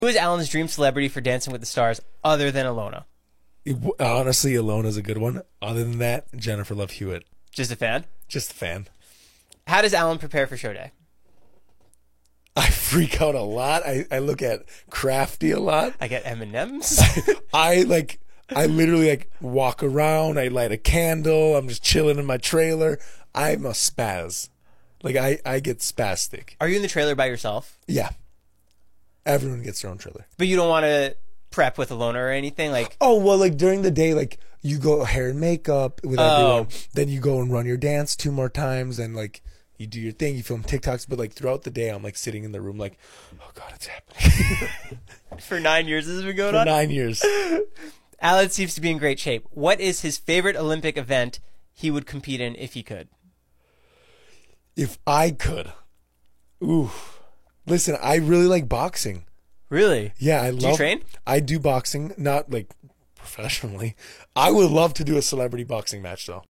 Who is Alan's dream celebrity for Dancing with the Stars other than Alona? Honestly, Alona's a good one. Other than that, Jennifer Love Hewitt. Just a fan? Just a fan. How does Alan prepare for show day? I freak out a lot. I look at Crafty a lot. I get M&Ms. I literally walk around. I light a candle. I'm just chilling in my trailer. I'm a spaz. I get spastic. Are you in the trailer by yourself? Yeah. Everyone gets their own trailer. But you don't want to prep with Alona or anything? During the day, you go hair and makeup with everyone. Then you go and run your dance 2 more times, and you do your thing. You film TikToks, but throughout the day, I'm sitting in the room oh God, it's happening. For 9 years this has been going on? 9 years. Alan seems to be in great shape. What is his favorite Olympic event he would compete in if he could? If I could. Ooh. Listen, I really like boxing. Really? Yeah, Do you train? I do boxing, not professionally. I would love to do a celebrity boxing match though.